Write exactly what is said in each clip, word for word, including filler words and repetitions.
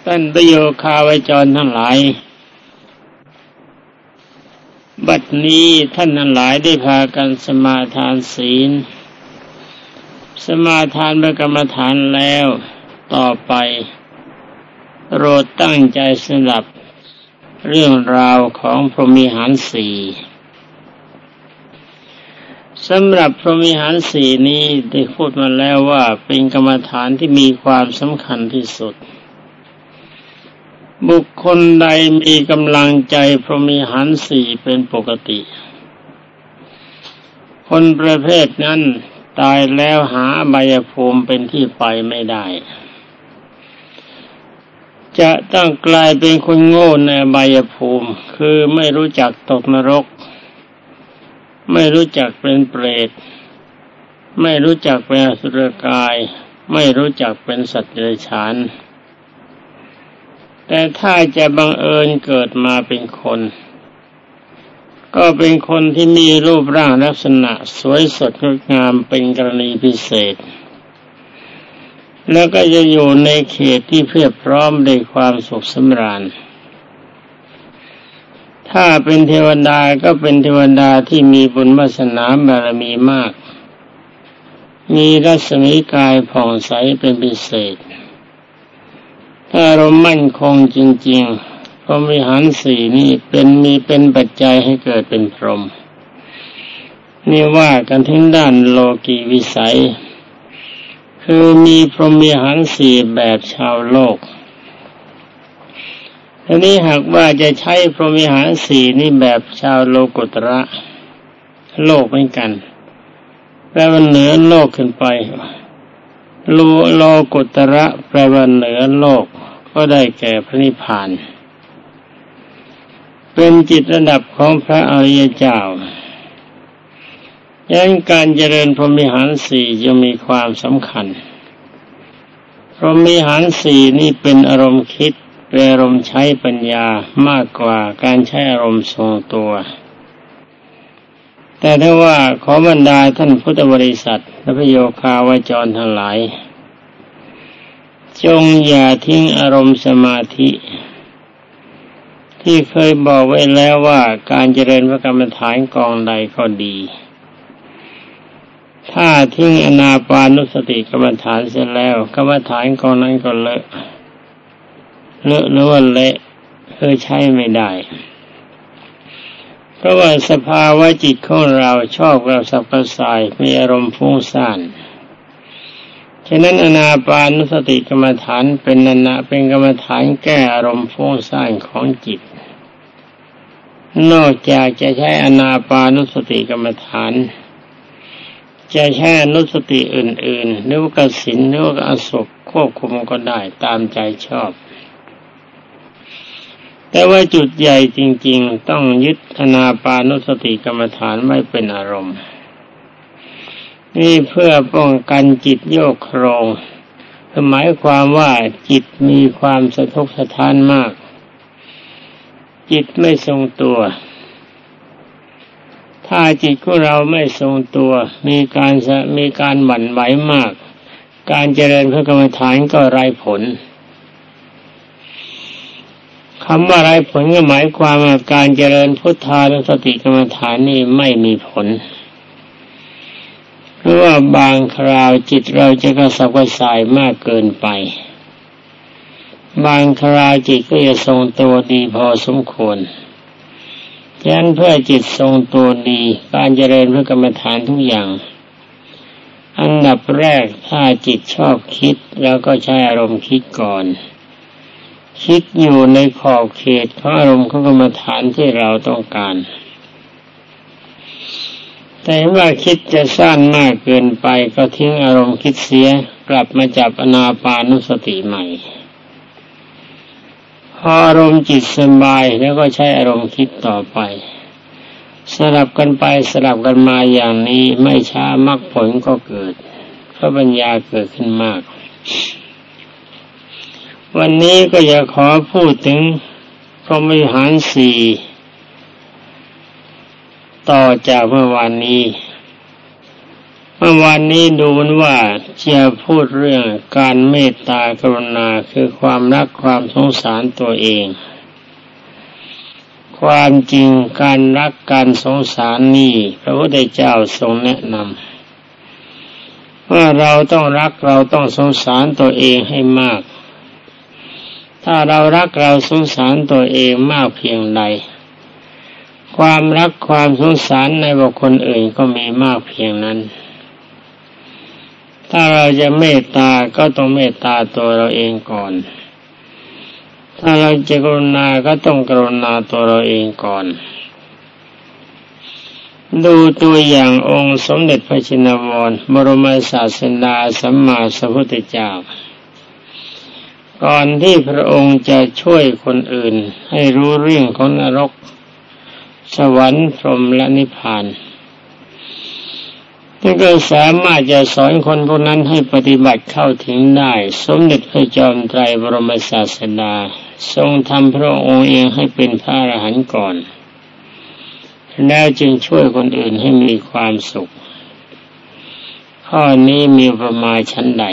ท่านประโยคาวจรทั้งหลายบัดนี้ท่านทั้งหลายได้พากันสมาทานศีลสมาทานพระกรรมฐานแล้วต่อไปโปรดตั้งใจสดับเรื่องราวของพรหมิหารสี่สำหรับพรหมิหารสี่นี้ได้พูดมาแล้วว่าเป็นกรรมฐานที่มีความสำคัญที่สุดบุคคลใดมีกำลังใจพรหมิหารสี่เป็นปกติคนประเภทนั้นตายแล้วหาอบายภูมิเป็นที่ไปไม่ได้จะต้องกลายเป็นคนโง่ในอบายภูมิคือไม่รู้จักตกนรกไม่รู้จักเป็นเปรตไม่รู้จักเป็นอสุรกายไม่รู้จักเป็นสัตว์เดรัจฉานแต่ถ้าจะบังเอิญเกิดมาเป็นคนก็เป็นคนที่มีรูปร่างลักษณะสวยสดงดงามเป็นกรณีพิเศษแล้วก็จะอยู่ในเขตที่เพียบพร้อมด้วยความสุขสำราญถ้าเป็นเทวดาก็เป็นเทวดาที่มีบุญวาสนาบารมีมากมีรัศมีกายผ่องใสเป็นพิเศษถ้าอารมณ์มั่นคงจริงๆพรหมิหารสี่นี่เป็นมีเป็นปัจจัยให้เกิดเป็นพรหมนี่ว่ากันถึงด้านโลกีวิสัยคือมีพรหมิหารสี่แบบชาวโลกทีนี้หากว่าจะใช้พรหมิหารสี่นี่แบบชาวโลกุตระโลกเหมือนกันแปลว่าเหนือโลกขึ้นไปโลโลกุตระแปลว่าเหนือโลกก็ได้แก่พระนิพพานเป็นจิตระดับของพระอริยเจ้าดังนั้นการเจริญพรหมิหารสี่จะมีความสำคัญพรหมิหารสี่นี่เป็นอารมณ์คิดเป็นอารมณ์ใช้ปัญญามากกว่าการใช้อารมณ์ทรงตัวแต่ถ้าว่าขอบรรดาท่านพุทธบริษัทและพระโยคาวจรทั้งหลายจงอย่าทิ้งอารมณ์สมาธิที่เคยบอกไว้แล้วว่าการเจริญพระกรรมฐานกองใดก็ดีถ้าทิ้งอนาปานุสติกรรมฐานเสร็จแล้วกรรมฐานกองนั้นก็เลอะเลอะหรือว่าเละคือใช้ไม่ได้เพราะว่าสภาวะจิตของเราชอบกับสัพพสายมีอารมณ์ฟุ้งซ่านฉะนั้นอนาปานุสติกรรมฐานเป็นนันนะเป็นกรรมฐานแก้อารมณ์ฟุ้งซ่านของจิตนอกจากจะใช้อนาปานุสติกรรมฐานจะใช้อนุสติอื่นๆหรือว่ากสิณหรือว่าอศพควบคุมก็ได้ตามใจชอบแต่ว่าจุดใหญ่จริงๆต้องยึดอนาปานุสติกรรมฐานไว้เป็นอารมณ์นี่เพื่อป้องกันจิตโยกโครงหมายความว่าจิตมีความสะทกสะท้านมากจิตไม่ทรงตัวถ้าจิตของเราไม่ทรงตัวมีการมีการหวั่นไหวมากการเจริญพระกรรมฐานก็ไร้ผลคำว่าไร้ผลก็หมายความว่าการเจริญพุทธานุสติกรรมฐานนี่ไม่มีผลเพราะว่าบางคราวจิตเราจะกระสับกระส่ายมากเกินไปบางคราวจิตก็จะทรงตัวดีพอสมควรฉะนั้นเพื่อจิตทรงตัวดีการเจริญพระกรรมฐานทุกอย่างอันดับแรกถ้าจิตชอบคิดแล้วก็ใช้อารมณ์คิดก่อนคิดอยู่ในขอบเขตของอารมณ์ของกรรมฐานที่เราต้องการแต่ว่าคิดจะสั้นมากเกินไปก็ทิ้งอารมณ์คิดเสียกลับมาจับอนาปานุสติใหม่พออารมณ์จิตสบายแล้วก็ใช้อารมณ์คิดต่อไปสลับกันไปสลับกันมาอย่างนี้ไม่ช้ามรรคผลก็เกิดเพราะปัญญาเกิดขึ้นมากวันนี้ก็จะขอพูดถึงพรหมิหารสี่ต่อจากเมื่อวานนี้เมื่อวานนี้ดูว่าจะพูดเรื่องการเมตตากรุณาคือความรักความสงสารตัวเองความจริงการรักการสงสารนี่พระพุทธเจ้าทรงแนะนำว่าเราต้องรักเราต้องสงสารตัวเองให้มากถ้าเรารักเราสงสารตัวเองมากเพียงใดความรักความสงสารในบุคคลอื่นก็มีมากเพียงนั้นถ้าเราจะเมตตาก็ต้องเมตตาตัวเราเองก่อนถ้าเราจะกรุณาก็ต้องกรุณาตัวเราเองก่อนดูตัวอย่างองค์สมเด็จพระชินวรบรมศาสดาสัมมาสัมพุทธเจ้าก่อนที่พระองค์จะช่วยคนอื่นให้รู้เรื่องของนรกสวรรค์พรหมและนิพพานท่านก็สามารถจะสอนคนพวกนั้นให้ปฏิบัติเข้าถึงได้สมเด็จพระจอมไตรบรมศาสดาทรงทำพระองค์เองให้เป็นพระอรหันต์ก่อนแล้วจึงช่วยคนอื่นให้มีความสุขข้อนี้มีประมาณชั้นใด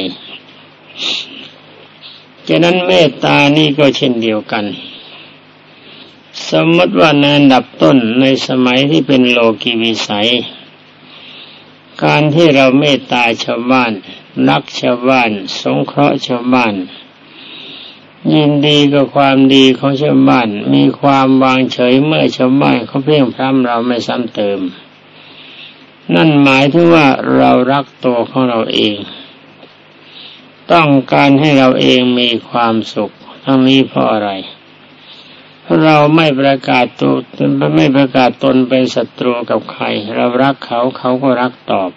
ฉะนั้นเมตตานี่ก็เช่นเดียวกันสมมติว่าในอันดับต้นในสมัยที่เป็นโลกีวิสัยการที่เราเมตตาชาวบ้านรักชาวบ้านสงเคราะห์ชาวบ้านยินดีกับความดีของชาวบ้านมีความวางเฉยเมื่อชาวบ้านเขาเพียงพร้ำเราไม่ซ้ำเติมนั่นหมายถึงว่าเรารักตัวของเราเองต้องการให้เราเองมีความสุขทั้งนี้เพราะอะไรเราไม่ประกาศตัวไม่ประกาศตนเป็นศัตรูกับใครเรารักเขาเขาก็รักตอบ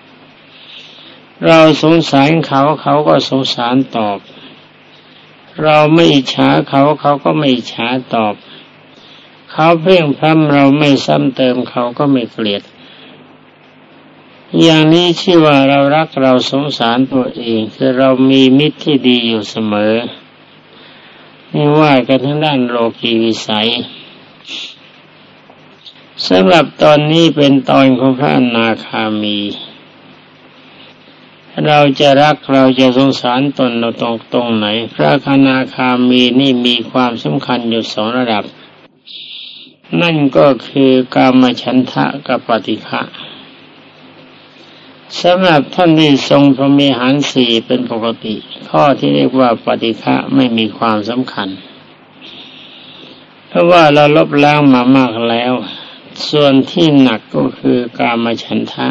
เราสงสารเขาเขาก็สงสารตอบเราไม่อิจฉาเขาเขาก็ไม่อิจฉาตอบเขาเพ่งพร่ำเราไม่ซ้ำเติมเขาก็ไม่เกลียดอย่างนี้ชื่อว่าเรารักเราสงสารตัวเองคือเรามีมิตรที่ดีอยู่เสมอนี่ว่ากันทั้งด้านโลกีวิสัยสำหรับตอนนี้เป็นตอนของพระอนาคามีเราจะรักเราจะสงสารตนเราตรงตรงไหนพระอนาคามีนี่มีความสำคัญอยู่สองระดับนั่นก็คือกามฉันทะกับปฏิฆะสำหรับท่านที่ทรงพรหมิหารสี่เป็นปกติข้อที่เรียกว่าปฏิฆะไม่มีความสำคัญเพราะว่าเราลบล้างมามากแล้วส่วนที่หนักก็คือกามฉันทะ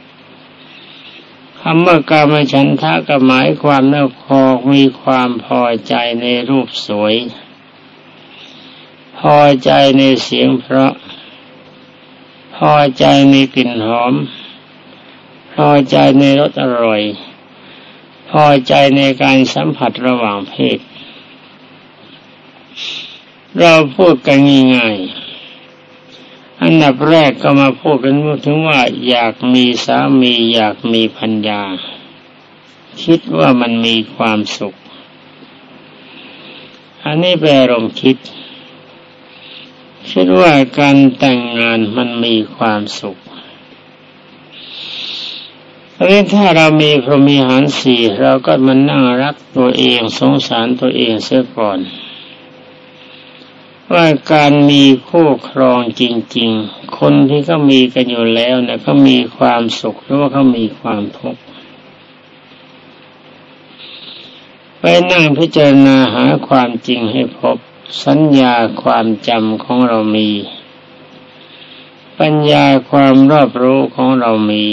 คำว่ากามฉันทะก็หมายความว่าพอมีความพอใจในรูปสวยพอใจในเสียงเพราะพอใจในกลิ่นหอมพอใจในรสอร่อยพอใจในการสัมผัสระหว่างเพศเราพูดกันง่ายๆอันดับแรกก็มาพูดกันถึงว่าอยากมีสามีอยากมีภรรยาคิดว่ามันมีความสุขอันนี้เป็นอารมณ์คิดคิดว่าการแต่งงานมันมีความสุขเพราะฉะนั้นถ้าเรามีพรหมิหารสี่เราก็มานั่งรักตัวเองสงสารตัวเองเสียก่อนว่าการมีคู่ครองจริงๆคนที่เขามีกันอยู่แล้วเนี่ยเขามีความสุขหรือว่าเขามีความทุกข์ไปนั่งพิจารณาหาความจริงให้พบสัญญาความจำของเรามีปัญญาความรอบรู้ของเรามี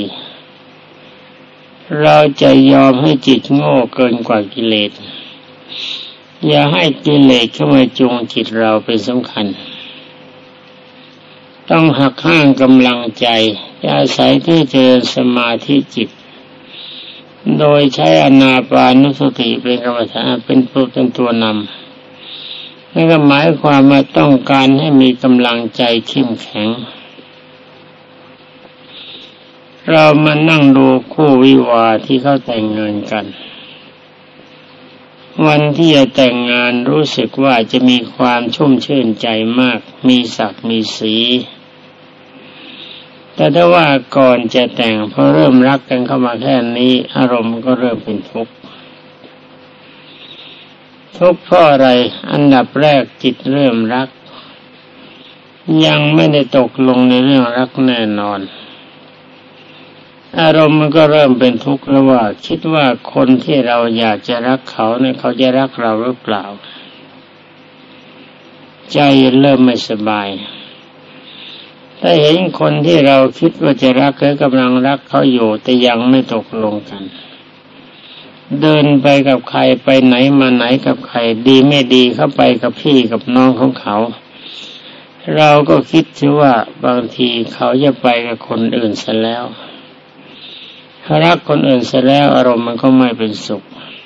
เราจะยอมให้จิตโง่เกินกว่ากิเลสอย่าให้กิเลสเข้ามาจูงจิตเราเป็นสำคัญต้องหักห้างกำลังใจอาศัยที่เจริญสมาธิจิตโดยใช้อานาปานุสติเป็นกรรมฐานเป็นตัวเป็นตัวนำนั่นก็หมายความว่าต้องการให้มีกำลังใจเข้มแข็งเรามานั่งดูคู่วิวาห์ที่เขาแต่งงานกันวันที่จะแต่งงานรู้สึกว่าจะมีความชุ่มชื่นใจมากมีศักดิ์มีศรีแต่ถ้าว่าก่อนจะแต่งพอเริ่มรักกันเข้ามาแค่นี้อารมณ์ก็เริ่มเป็นทุกข์ทุกข์เพราะอะไรอันดับแรกจิตเริ่มรักยังไม่ได้ตกลงในเรื่องรักแน่นอนอารมณ์มันก็เริ่มเป็นทุกข์แล้วว่าคิดว่าคนที่เราอยากจะรักเขาเนี่ยเขาจะรักเราหรือเปล่าใจเริ่มไม่สบายถ้าเห็นคนที่เราคิดว่าจะรักเขากำลังรักเขาอยู่แต่ยังไม่ตกลงกันเดินไปกับใครไปไหนมาไหนกับใครดีไม่ดีเข้าไปกับพี่กับน้องของเขาเราก็คิดว่าบางทีเขาจะไปกับคนอื่นซะแล้วรักคนอื่นซะแล้วอารมณ์มันก็ไม่เป็นสุข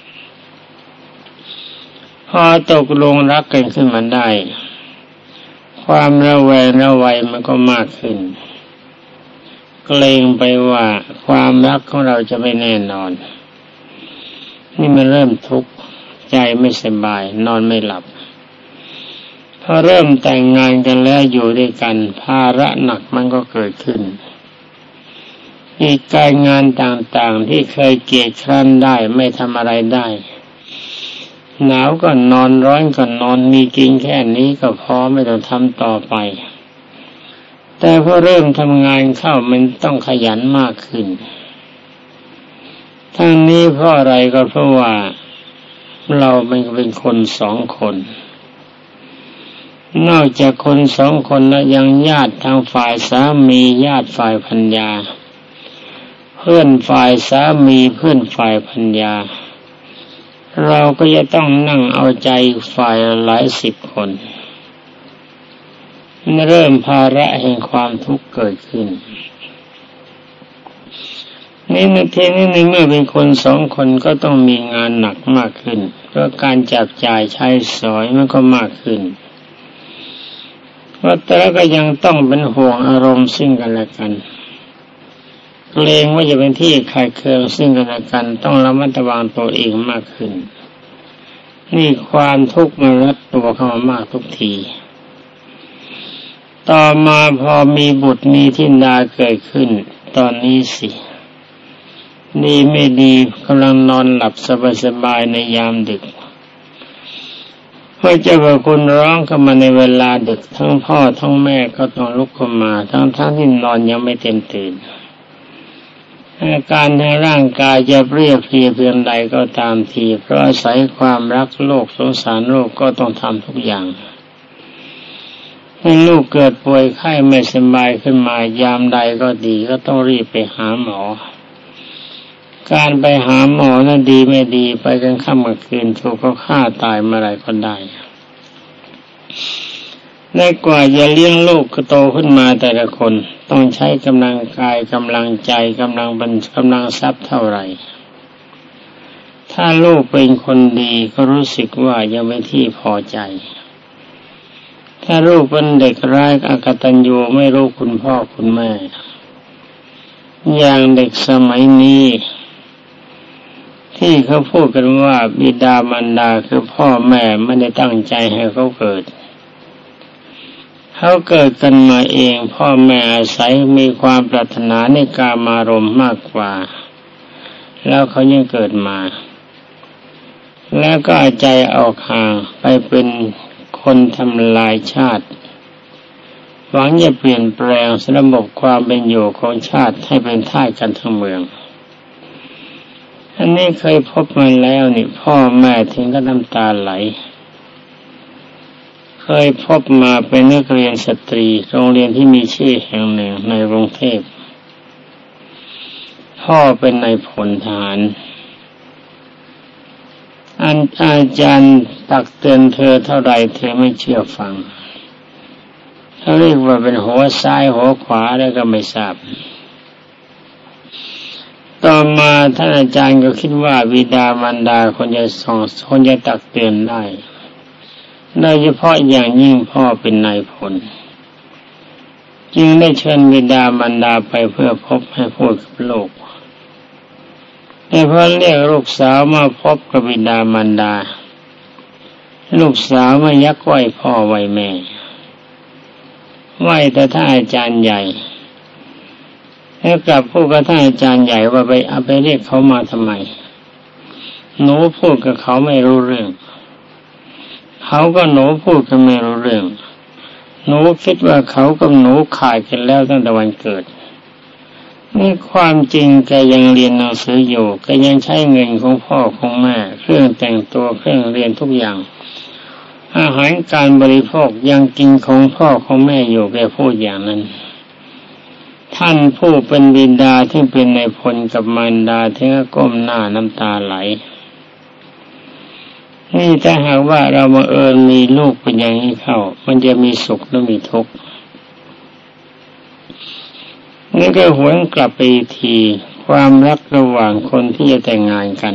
พอตกลงรักกันขึ้นมาได้ความระแวงระวัยมันก็มากขึ้นเกรงไปว่าความรักของเราจะไม่แน่นอนนี่มันเริ่มทุกข์ใจไม่สบายนอนไม่หลับพอเริ่มแต่งงานกันแล้วอยู่ด้วยกันภาระหนักมันก็เกิดขึ้นอีกการงานต่างๆที่เคยเกียจคร้านได้ไม่ทำอะไรได้หนาวก็นอนร้อนก็นอนมีกินแค่นี้ก็พอไม่ต้องทำต่อไปแต่พอเริ่มทำงานเข้ามันต้องขยันมากขึ้นทั้งนี้เพราะอะไรก็เพราะว่าเราเป็นคนสองคนนอกจากคนสองคนแล้วยังญาติทางฝ่ายสามีญาติฝ่ายภรรยาเพื่อนฝ่ายสามีเพื่อนฝ่ายภรรยาเราก็จะต้องนั่งเอาใจฝ่ายหลายสิบคนเริ่มภาระแห่งความทุกข์เกิดขึ้นนี่ในทีนี้ในเมื่อเป็นคนสองคนก็ต้องมีงานหนักมากขึ้นเพราะการจับจ่ายใช้สอยมันก็มากขึ้นว่าแต่ก็ยังต้องเป็นห่วงอารมณ์ซึ่งกันและกันเกรงว่าจะเป็นที่ขัดเคืองซึ่งกันและกันต้องระมัดระวังตัวเองมากขึ้นนี่ความทุกข์มันรัดตัวเข้ามามากทุกทีต่อมาพอมีบุตรมีธิดาเกิดขึ้นตอนนี้สินี่ไม่ดีกำลังนอนหลับสบายๆในยามดึกพระเจ้าพระคุณร้องเข้ามาในเวลาดึกทั้งพ่อทั้งแม่ก็ต้องลุกขึ้นมาทั้งๆที่นอนยังไม่เต็มตื่นอาการทางร่างกายจะเพลียเพลียเพียงใดก็ตามทีเพราะอาศัยความรักโลกสงสารโลกก็ต้องทำทุกอย่างให้ลูกเกิดป่วยไข้ไม่สบายขึ้นมายามใดก็ดีก็ต้องรีบไปหาหมอการไปหาหมอนั้นดีไม่ดีไปกันค่ำกลางคืนถูกเขาฆ่าตายเมื่อไรก็ได้และกว่าจะเลี้ยงลูกโตขึ้นมาแต่ละคนต้องใช้กำลังกายกำลังใจกำลังบัญกำลังทรัพย์เท่าไหร่ถ้าลูกเป็นคนดีก็รู้สึกว่ายังไม่ที่พอใจถ้าลูกเป็นเด็กร้ายอกตัญญูไม่รู้คุณพ่อคุณแม่อย่างเด็กสมัยนี้ที่เขาพูดกันว่าบิดามารดาคือพ่อแม่ไม่ได้ตั้งใจให้เขาเกิดเขาเกิดกันมาเองพ่อแม่อาศัยมีความปรารถนาในกามารมณ์มากกว่าแล้วเขายังเกิดมาแล้วก็เอาใจออกห่างไปเป็นคนทำลายชาติหวังจะเปลี่ยนแปลงระบบความเป็นอยู่ของชาติให้เป็นทาสกันทั้งเมืองอันนี้เคยพบมาแล้วนี่พ่อแม่ถึงกับน้ำตาไหลเคยพบมาเป็นนักเรียนสตรีโรงเรียนที่มีชื่อแห่งหนึ่งในกรุงเทพพ่อเป็นนายพลทหารอันอาจารย์ตักเตือนเธอเท่าไรเธอไม่เชื่อฟังเขาเรียกว่าเป็นหัวซ้ายหัวขวาแล้วก็ไม่ทราบต่อมาท่านอาจารย์ก็คิดว่าบิดามารดาคนจะส่งคนจะตักเตือนได้โดยเฉพาะอย่างยิ่งพ่อเป็นนายพลจึงได้เชิญบิดามารดาไปเพื่อพบให้พูดกับลูกแต่พอเรียกลูกสาวมาพบกับบิดามารดาลูกสาวไม่ยักไหวพ่อไหวแม่ไหวแต่ท่านอาจารย์ใหญ่แล้วกลับพูดกับท่านอาจารย์ใหญ่ว่าไปเอาไปเรียกเขามาทำไมหนูพูดกับเขาไม่รู้เรื่องเขาก็หนูพูดกันไม่รู้เรื่องหนูคิดว่าเขากับหนูขาดกันแล้วตั้งแต่วันเกิดนี่ความจริงแกยังเรียนหนังสืออยู่แกยังใช้เงินของพ่อของแม่เครื่องแต่งตัวเครื่องเรียนทุกอย่างอาหารการบริโภคยังกินของพ่อของแม่อยู่แกพูดอย่างนั้นท่านผู้เป็นบิดาที่เป็นนายพลกับมารดาถึงกับก้มหน้าน้ำตาไหลนี่ถ้าหากว่าเราบังเอิญมีลูกเป็นอย่างนี้เข้ามันจะมีสุขหรือมีทุกข์นี่ก็หวนกลับไปอีกทีความรักระหว่างคนที่จะแต่งงานกัน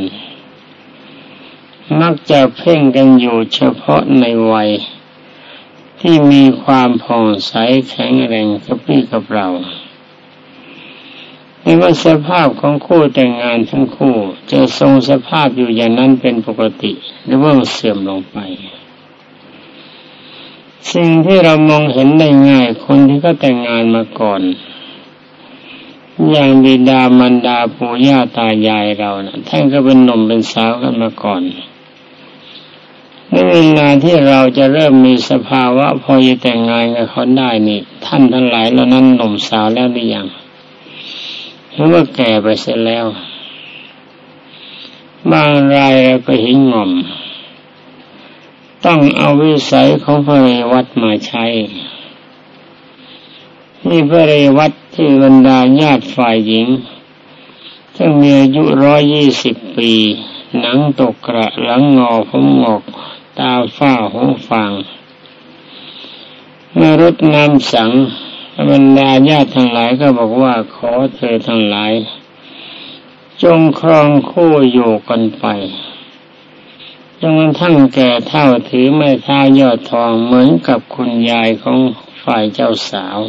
มักจะเพ่งกันอยู่เฉพาะในวัยที่มีความผ่องใสแข็งแรงกระปรี้กระเปร่าในว่าสภาพของคู่แต่งงานทั้งคู่จะทรงสภาพอยู่อย่างนั้นเป็นปกติหรือว่าเสื่อมลงไปสิ่งที่เรามองเห็นได้ง่ายคนที่เขาแต่งงานมาก่อนอย่างบิดามารดาปู่ย่าตายายเรานะท่านก็เป็นหนุ่มเป็นสาวกันมาก่อนในเวลาที่เราจะเริ่มมีสภาวะพอจะแต่งงานกับเขาได้นี่ท่านทั้งหลายเหล่านั้นหนุ่มสาวแล้วหรือยังหรือว่าแก่ไปเสียแล้วบางรายเราก็เห็นงอมต้องเอาวิสัยของพระเรวัตมาใช้นี่พระเรวัตที่บรรดาญาติฝ่ายหญิงซึ่งมีอายุร้อยยี่สิบปีหนังตกกระหลังงอผมงอกตาฝ้าหูฟางเมื่อรดน้ำสังบรรดาญาติทั้งหลายก็บอกว่าขอเธอทั้งหลายจงครองคู่อยู่กันไปจนกระทั่งแก่เฒ่าถือไม้เท้ายอดทองเหมือนกับคุณยายของฝ่ายเจ้าสาว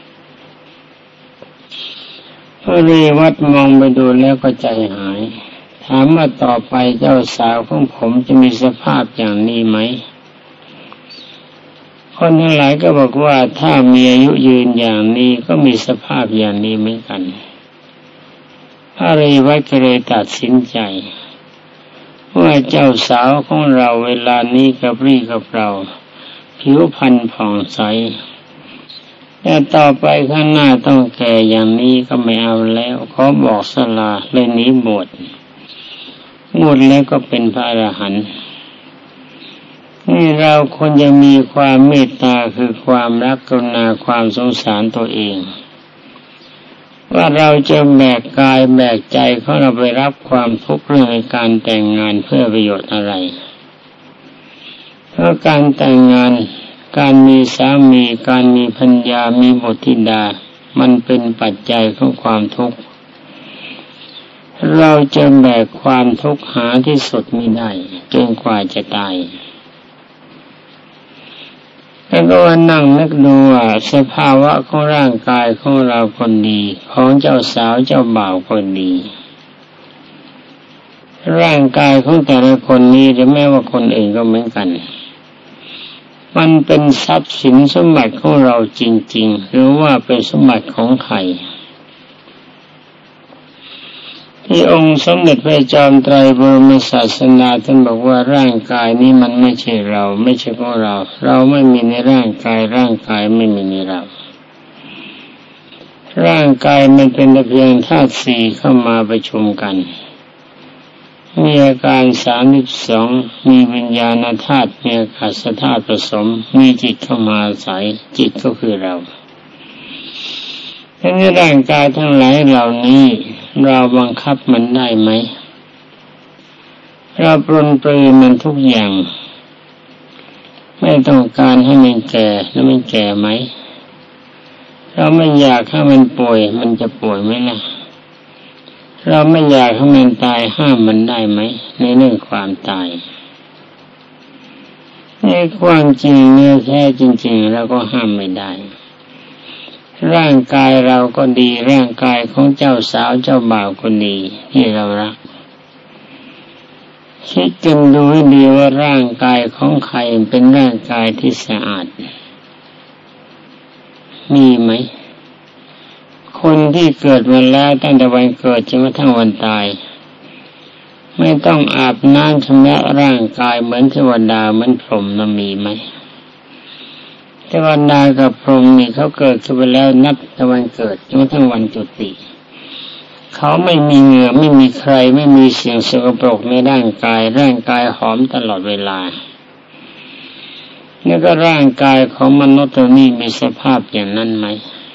พระเรวัตมองไปดูแล้วก็ใจหายถามว่าต่อไปเจ้าสาวของผมจะมีสภาพอย่างนี้ไหมคนทั้งหลายก็บอกว่าถ้ามีอายุยืนอย่างนี้ก็มีสภาพอย่างนี้เหมือนกันพระเรวัตก็เลยตัดสินใจว่าเจ้าสาวของเราเวลานี้กระปรี้กระเปร่าผิวพรรณผ่องใสแต่ต่อไปข้างหน้าต้องแก่อย่างนี้ก็ไม่เอาแล้วขอบอกสลาเลยหนีบวชบวชแล้วก็เป็นพระอรหันต์นี่เราควรจะมีความเมตตาคือความรักกรุณาความสงสารตัวเองว่าเราจะแบกกายแบกใจของเราไปรับความทุกข์เรื่องในการแต่งงานเพื่อประโยชน์อะไรเพราะการแต่งงานการมีสามีการมีภรรยามีบุตรธิดามันเป็นปัจจัยของความทุกข์เราจะแบกความทุกข์หาที่สุดไม่ได้จนกว่าจะตายแล้วก็ว่านั่งนึกดูว่าสภาวะของร่างกายของเราคนดีของเจ้าสาวเจ้าบ่าวคนดีร่างกายของแต่ละคนนี้หรือแม้ว่าคนอื่นก็เหมือนกันมันเป็นทรัพย์สินสมบัติของเราจริงๆหรือว่าเป็นสมบัติของใครที่องค์สมเด็จพระจอมไตรบรมศาสดาท่านบอกว่าร่างกายนี้มันไม่ใช่เราไม่ใช่ของเราเราไม่มีในร่างกายร่างกายไม่มีในเราร่างกายมันเป็นแต่เพียงธาตุสี่เข้ามาประชุมกันมีอาการสามสิบสองมีวิญญาณธาตุมีอากาศธาตุผสมมีจิตเข้ามาอาศัยจิตก็คือเราในร่างกายทั้งหลายเหล่านี้เราบังคับมันได้ไหมเราปรนปรื้มันทุกอย่างไม่ต้องการให้มันแก่แล้วมันแก่ไหมเราไม่อยากให้มันป่วยมันจะป่วยไหมล่ะเราไม่อยากให้มันตายห้ามมันได้ไหมในเรื่องความตายในความจริงเนื้อแท้จริงๆเราก็ห้ามไม่ได้ร่างกายเราก็ดีร่างกายของเจ้าสาวเจ้าบ่าวก็ดีที่เรารักคิดกันดูให้ดีว่าร่างกายของใครเป็นร่างกายที่สะอาดมีไหมคคนที่เกิดมาแล้วตั้งแต่วันเกิดจนกระทั่งวันตายไม่ต้องอาบน้ำชำระร่างกายเหมือนเทวดาเหมือนพรหมนั้นมีไหมเทวดากับพรหมนี่เขาเกิดขึ้นไปแล้วนับแต่วันเกิดจนกระทั่งวันจุติเขาไม่มีเหงื่อไม่มีใครไม่มีเสียงสกปรกในร่างกายร่างกายหอมตลอดเวลานี่ก็ร่างกายของมนุษย์ตัวนี้มีสภาพอย่างนั้นไหม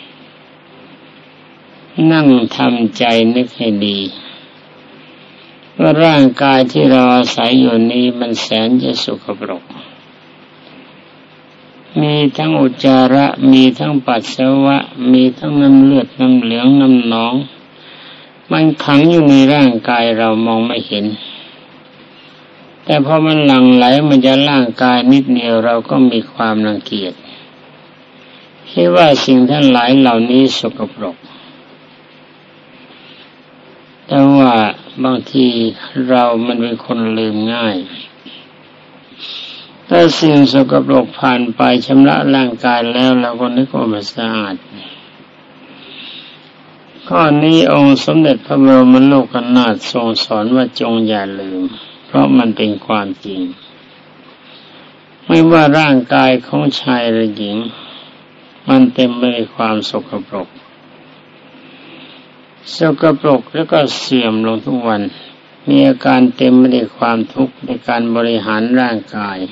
นั่งทำใจนึกให้ดีว่าร่างกายที่เราอาศัยอยู่นี้มันแสนจะสกปรกมีทั้งอุจจาระมีทั้งปัสสาวะมีทั้งน้ำเลือดน้ำเหลืองน้ำหนองมันขังอยู่ในร่างกายเรามองไม่เห็นแต่พอมันหลั่งไหลมันจะร่างกายนิดเดียวเราก็มีความรังเกียจคิดว่าสิ่งทั้งหลายเหล่านี้สกปรกแต่ว่าบางทีเรามันเป็นคนลืมง่ายถ้าสิ่งสกปรกผ่านไปชำระร่างกายแล้วเราก็นึกว่ามันสะอาดข้อนี้องค์สมเด็จพระบรมโลกนาถทรงสอนว่าจงอย่าลืมเพราะมันเป็นความจริงไม่ว่าร่างกายของชายหรือหญิงมันเต็มไปด้วยความสกปรกสกปรกแล้วก็เสื่อมลงทุกวันมีอาการเต็มไปด้วยความทุกข์ในการบริหารร่างกาย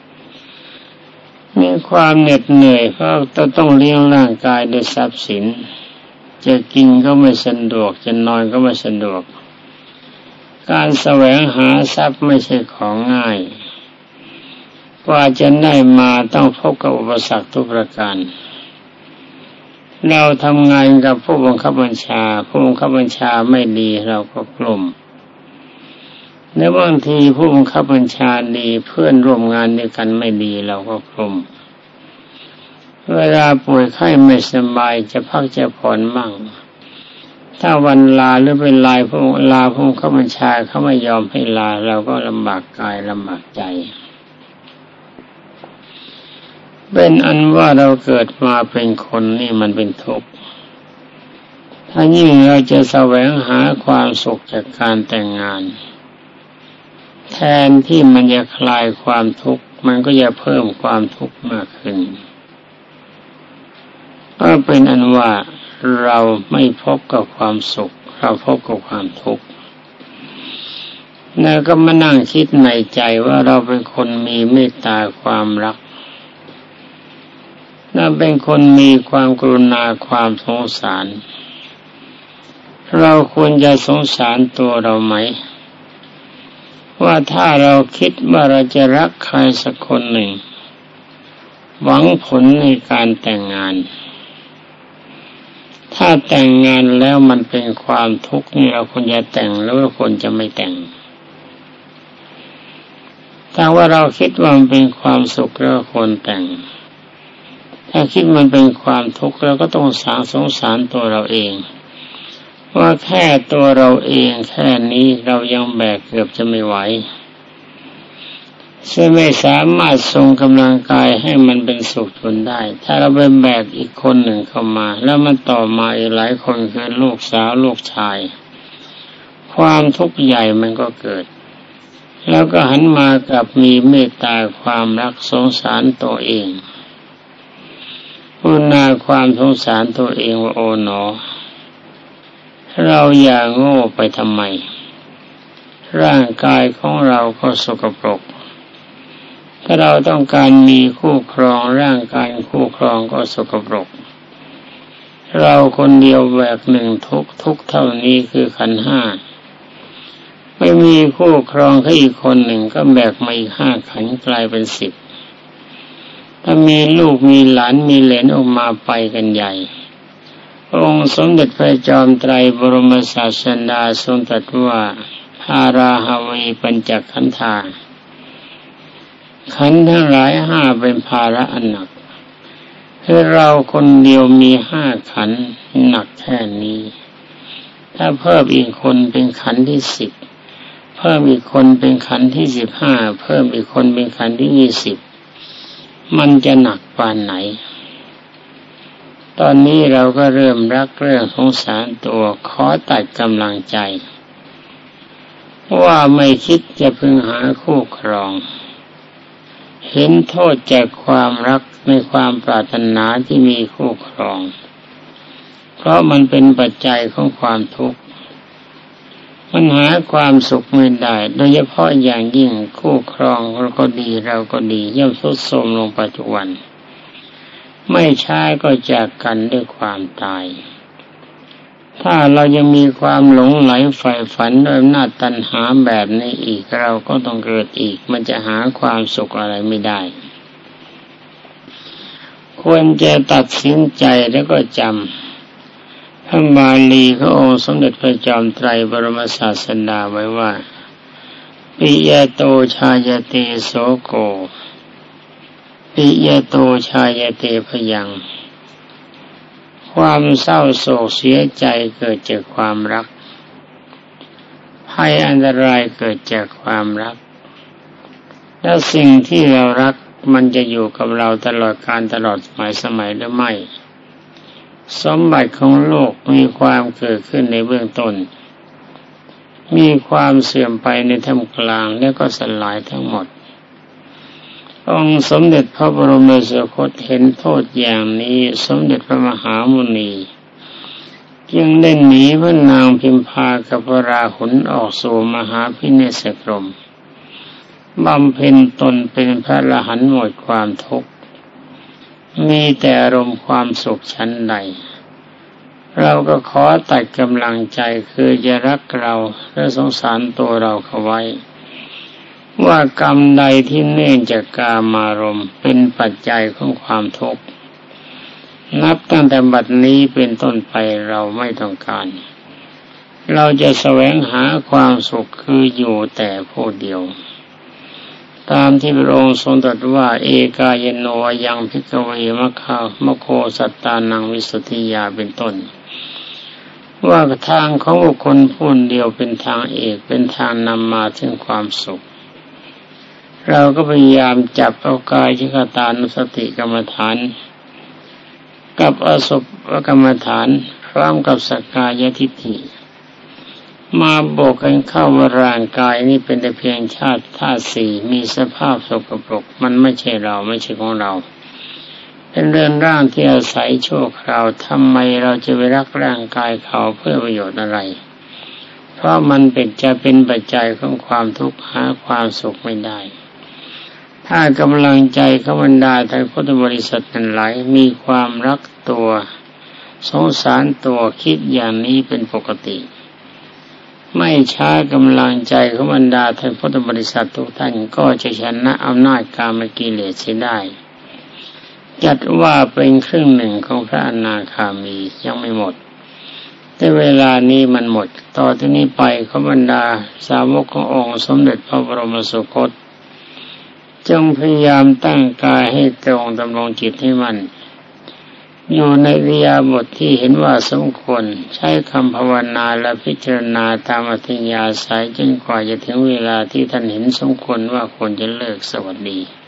มีความเหน็ดเหนื่อยเพราะต้องเลี้ยงร่างกายด้วยทรัพย์สินจะกินก็ไม่สะดวกจะนอนก็ไม่สะดวกการแสวงหาทรัพย์ไม่ใช่ของง่ายกว่าจะได้มาต้องพบกับอุปสรรคทุกประการเราทำงานกับผู้บังคับบัญชาผู้บังคับบัญชาไม่ดีเราก็กลุ่มในบางทีผู้บังคับบัญชาดีเพื่อนร่วมงานด้วยกันไม่ดีเราก็กลุ่มเวลาป่วยไข้ไม่สบายจะพักจะผ่อนมั่งถ้าวันลาหรือเป็นลายผู้ลาผู้บังคับบัญชาเขาไม่ยอมให้ลาเราก็ลำบากกายลำบากใจเป็นอันว่าเราเกิดมาเป็นคนนี่มันเป็นทุกข์ถ้ายิ่งเราจะแสวงหาความสุขจากการแต่งงานแทนที่มันจะคลายความทุกข์มันก็จะเพิ่มความทุกข์มากขึ้นก็เป็นอันว่าเราไม่พบกับความสุขเราพบกับความทุกข์แล้วก็มานั่งคิดในใจว่าเราเป็นคนมีเมตตาความรักเราเป็นคนมีความกรุณาความสงสารเราควรจะสงสารตัวเราไหมว่าถ้าเราคิดว่าเราจะรักใครสักคนหนึ่งหวังผลในการแต่งงานถ้าแต่งงานแล้วมันเป็นความทุกข์นี่เราควรจะแต่งหรือว่าควรจะไม่แต่งถ้าว่าเราคิดว่ามันเป็นความสุขเราควรแต่งถ้าคิดมันเป็นความทุกข์เราก็ต้องสงสงสารตัวเราเองว่าแค่ตัวเราเองแค่นี้เรายังแบกเกือบจะไม่ไหวซึ่งไม่สามารถทรงกำลังกายให้มันเป็นสุขทนได้ถ้าเราไปแบกอีกคนหนึ่งเข้ามาแล้วมันต่อมาอีกหลายคนคือลูกสาวลูกชายความทุกข์ใหญ่มันก็เกิดแล้วก็หันมากับมีเมตตาความรักสงสารตัวเองกรุณาความสงสารตัวเองว่าโอ๋หนอเราอย่าโง่ไปทำไมร่างกายของเราก็สกปรกถ้าเราต้องการมีคู่ครองร่างกายคู่ครองก็สกปรกเราคนเดียวแบกหนึ่งทุกทุกเท่านี้คือขันธ์ห้าไม่มีคู่ครองให้อีกคนหนึ่งก็แบกมาอีกห้าขันธ์กลายเป็นสิบถ้ามีลูกมีหลานมีเหลนออกมาไปกันใหญ่องค์สมเด็จพระจอมไตรบรมศาสดาทรงตรัสว่าภาราหาวีปัญจขันธาขันธ์ทั้งหลายห้าเป็นภาระอันหนักคือเราคนเดียวมีห้าขันธ์หนักแค่นี้ถ้าเพิ่มอีกคนเป็นขันธ์ที่สิบเพิ่มอีกคนเป็นขันธ์ที่สิบห้าเพิ่มอีกคนเป็นขันธ์ที่ยี่สิบมันจะหนักปานไหนตอนนี้เราก็เริ่มรักเรื่องสงสารตัวขอตัดกำลังใจว่าไม่คิดจะพึงหาคู่ครองเห็นโทษจากความรักในความปรารถนาที่มีคู่ครองเพราะมันเป็นปัจจัยของความทุกข์มันหาความสุขไม่ได้โดยเฉพาะอย่างยิ่งคู่ครองเราก็ดีเราก็ดีย่อมทรุดโทรมลงไปทุกวันไม่ช้าก็จากกันด้วยความตายถ้าเรายังมีความหลงไหลใฝ่ฝันด้วยอำนาจตัณหาแบบนี้อีกเราก็ต้องเกิดอีกมันจะหาความสุขอะไรไม่ได้ควรจะตัดสินใจแล้วก็จำพระบาลีขององค์สมเด็จพระจอมไตรบรมศาสดาไว้ว่าปิยโตชายเตโสโกปิยโตชายเตพยังความเศร้าโศกเสียใจเกิดจากความรักภัยอันตรายเกิดจากความรักและสิ่งที่เรารักมันจะอยู่กับเราตลอดกาลตลอดสมัยสมัยหรือไม่สมบัติของโลกมีความเกิดขึ้นในเบื้องต้นมีความเสื่อมไปในท่ามกลางแล้วก็สลายทั้งหมดองค์สมเด็จพระบรมสุคตเห็นโทษอย่างนี้สมเด็จพระมหามุนีจึงได้หนีพระนางพิมพากับพระราหุลออกสู่มหาพิเนศกรมบำเพ็ญตนเป็นพระอรหันต์หมดความทุกข์มีแต่อารมณ์ความสุขชั้นใดเราก็ขอตัดกำลังใจคือจะรักเราและสงสารตัวเราเข้าไว้ว่ากรรมใดที่เนื่องจากกามารมณ์เป็นปัจจัยของความทุกข์นับตั้งแต่บัดนี้เป็นต้นไปเราไม่ต้องการเราจะแสวงหาความสุขคืออยู่แต่ผู้เดียวตามที่พระองค์ทรงตรัสว่าเอกายโนยังภิกขเวมัคคามโคสัตตานังวิสุทธิยาเป็นต้นว่าทางของบุคคลผู้เดียวเป็นทางเอกเป็นทางนำมาถึงความสุขเราก็พยายามจับเอากายยิคตานุสติกรรมฐานกับอสุภกรรมฐานพร้อมกับสักกายทิฏฐิมาบอกกันเข้าว่าร่างกายนี้เป็นแต่เพียงธาตุธาตุสี่มีสภาพสกปรกมันไม่ใช่เราไม่ใช่ของเราเป็นเรื่องร่างที่อาศัยชั่วคราวทำไมเราจะไปรักร่างกายเขาเพื่อประโยชน์อะไรเพราะมันเป็นจะเป็นปัจจัยของความทุกข์หาความสุขไม่ได้ถ้ากำลังใจของบรรดาท่านพุทธบริษัททั้งหลายมีความรักตัวสงสารตัวคิดอย่างนี้เป็นปกติไม่ช้ากำลังใจของบรรดาท่านพุทธบริษัททุกท่านก็จะชนะอำนาจกามกิเลสเสียได้จัดว่าเป็นครึ่งหนึ่งของพระอนาคามียังไม่หมดแต่เวลานี้มันหมดต่อจากนี้ไปของบรรดาสาวกขององค์สมเด็จพระบรมสุคตจงพยายามตั้งกายให้ตรงดำรงจิตให้มั่นอยู่ในอิริยาบถที่เห็นว่าสมควรใช้คำภาวนาและพิจารณาตามอัธยาศัยจนกว่าจะถึงเวลาที่ท่านเห็นสมควรว่าควรจะเลิกสวัสดี